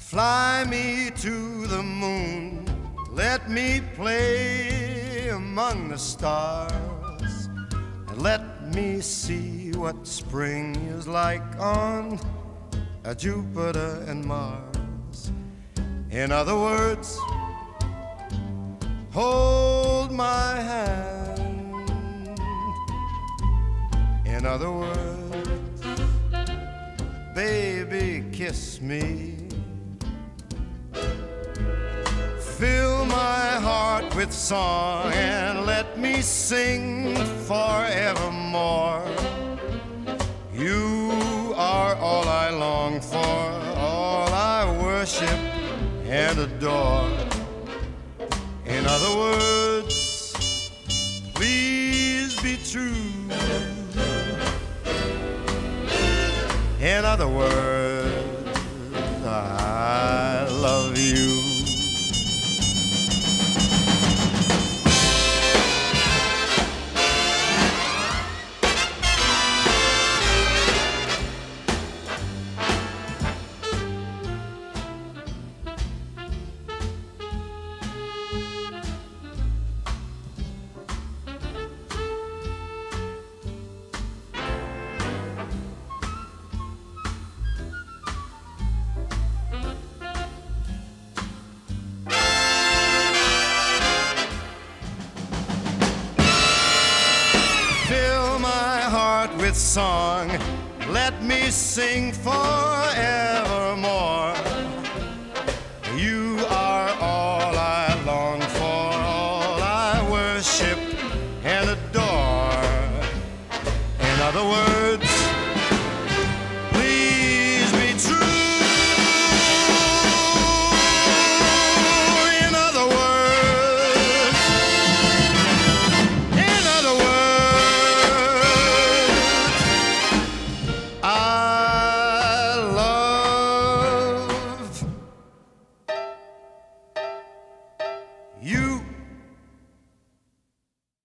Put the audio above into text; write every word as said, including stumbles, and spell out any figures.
Fly me to the moon, let me play among the stars, and let me see what spring is like on a Jupiter and Mars. In other words, hold my hand. In other words, baby, kiss me. Fill my heart with song and let me sing forevermore. You are all I long for, all I worship and adore. In other words, please be true. In other words, I love you. With song, let me sing forevermore. You are all I long for, all I worship and adore. In other words,